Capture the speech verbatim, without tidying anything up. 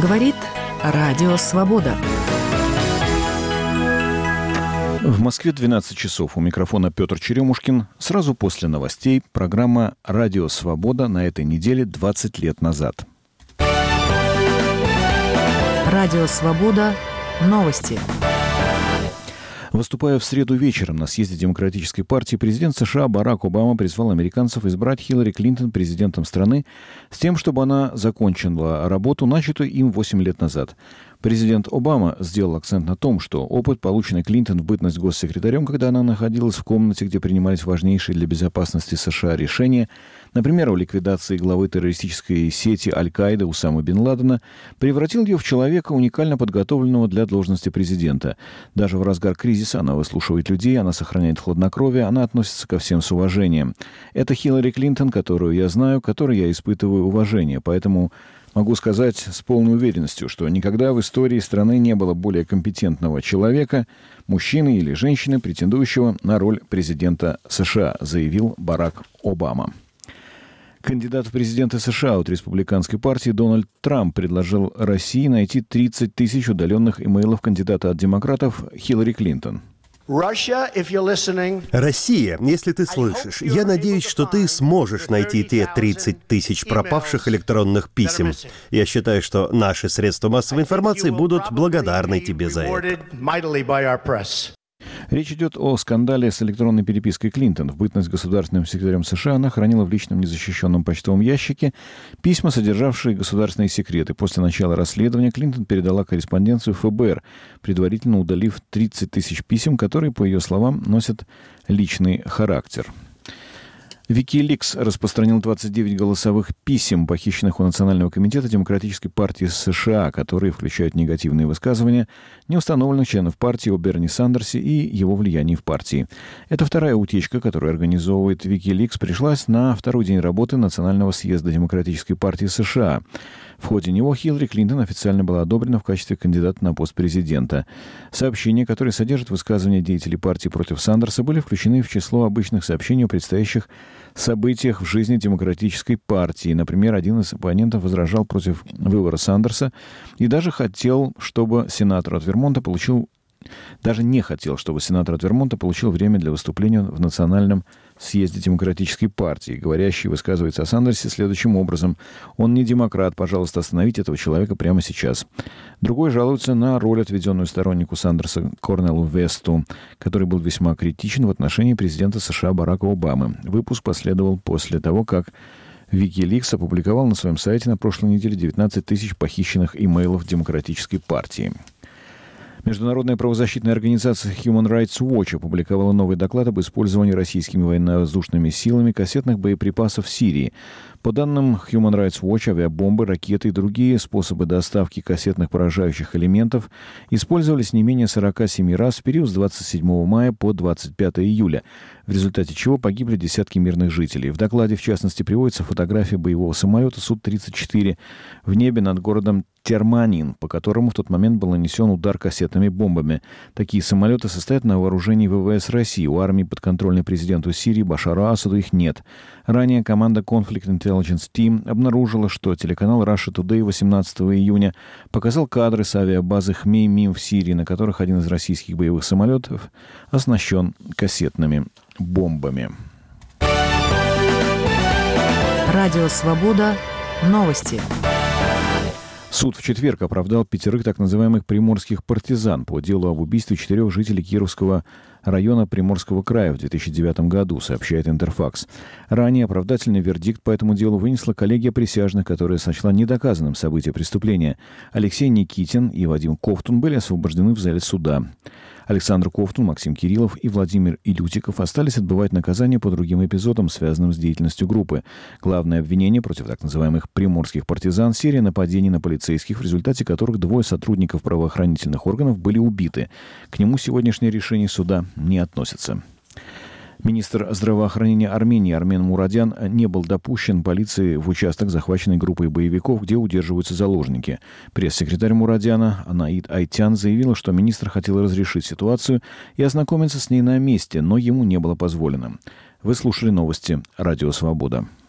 Говорит Радио Свобода. В Москве двенадцать часов. У микрофона Петр Черемушкин. Сразу после новостей программа «Радио Свобода» на этой неделе двадцать лет назад. Радио Свобода. Новости. Выступая в среду вечером на съезде Демократической партии, президент США Барак Обама призвал американцев избрать Хиллари Клинтон президентом страны с тем, чтобы она закончила работу, начатую им восемь лет назад. Президент Обама сделал акцент на том, что опыт, полученный Клинтон в бытность госсекретарем, когда она находилась в комнате, где принимались важнейшие для безопасности США решения, например, о ликвидации главы террористической сети Аль-Каиды Усамы бен Ладена, превратил ее в человека, уникально подготовленного для должности президента. Даже в разгар кризиса она выслушивает людей, она сохраняет хладнокровие, она относится ко всем с уважением. Это Хиллари Клинтон, которую я знаю, которой я испытываю уважение, поэтому могу сказать с полной уверенностью, что никогда в истории страны не было более компетентного человека, мужчины или женщины, претендующего на роль президента США, заявил Барак Обама. Кандидат в президенты США от республиканской партии Дональд Трамп предложил России найти тридцать тысяч удаленных имейлов кандидата от демократов Хиллари Клинтон. Россия, если ты слышишь, я надеюсь, что ты сможешь найти те тридцать тысяч пропавших электронных писем. Я считаю, что наши средства массовой информации будут благодарны тебе за это. Речь идет о скандале с электронной перепиской Клинтон. В бытность государственным секретарем США она хранила в личном незащищенном почтовом ящике письма, содержавшие государственные секреты. После начала расследования Клинтон передала корреспонденцию эф бэ эр, предварительно удалив тридцать тысяч писем, которые, по ее словам, носят личный характер. Wikileaks распространил двадцать девять голосовых писем, похищенных у Национального комитета Демократической партии США, которые включают негативные высказывания неустановленных членов партии о Берни Сандерсе и его влиянии в партии. Это вторая утечка, которую организовывает Wikileaks, пришлась на второй день работы Национального съезда Демократической партии США. В ходе него Хиллари Клинтон официально была одобрена в качестве кандидата на пост президента. Сообщения, которые содержат высказывания деятелей партии против Сандерса, были включены в число обычных сообщений о предстоящих событиях в жизни Демократической партии. Например, один из оппонентов возражал против выбора Сандерса и даже хотел, чтобы сенатор от Вермонта получил Даже не хотел, чтобы сенатор от Вермонта получил время для выступления в Национальном съезде Демократической партии. Говорящий высказывается о Сандерсе следующим образом. «Он не демократ. Пожалуйста, остановите этого человека прямо сейчас». Другой жалуется на роль, отведенную стороннику Сандерса Корнелу Весту, который был весьма критичен в отношении президента США Барака Обамы. Выпуск последовал после того, как Wikileaks опубликовал на своем сайте на прошлой неделе девятнадцать тысяч похищенных имейлов Демократической партии. Международная правозащитная организация Human Rights Watch опубликовала новый доклад об использовании российскими военно-воздушными силами кассетных боеприпасов в Сирии. По данным Human Rights Watch, авиабомбы, ракеты и другие способы доставки кассетных поражающих элементов использовались не менее сорок семь раз в период с двадцать седьмого мая по двадцать пятого июля, в результате чего погибли десятки мирных жителей. В докладе, в частности, приводится фотография боевого самолета Су тридцать четыре в небе над городом Терманин, по которому в тот момент был нанесен удар кассетными бомбами. Такие самолеты состоят на вооружении вэ вэ эс России. У армии, подконтрольной президенту Сирии Башару Асаду, их нет. Ранее команда Conflict Intelligence Team обнаружила, что телеканал Russia Today восемнадцатого июня показал кадры с авиабазы Хмеймим в Сирии, на которых один из российских боевых самолетов оснащен кассетными бомбами. Радио Свобода. Новости. Суд в четверг оправдал пятерых так называемых приморских партизан по делу об убийстве четырех жителей Кировского района Приморского края в две тысячи девятом году, сообщает Интерфакс. Ранее оправдательный вердикт по этому делу вынесла коллегия присяжных, которая сочла недоказанным событие преступления. Алексей Никитин и Вадим Ковтун были освобождены в зале суда. Александр Ковтун, Максим Кириллов и Владимир Илютиков остались отбывать наказание по другим эпизодам, связанным с деятельностью группы. Главное обвинение против так называемых приморских партизан — серия нападений на полицейских, в результате которых двое сотрудников правоохранительных органов были убиты. К нему сегодняшнее решение суда не относится. Министр здравоохранения Армении Армен Мурадян не был допущен полицией в участок, захваченный группой боевиков, где удерживаются заложники. Пресс-секретарь Мурадяна Анаид Айтян заявила, что министр хотел разрешить ситуацию и ознакомиться с ней на месте, но ему не было позволено. Вы слушали новости «Радио Свобода».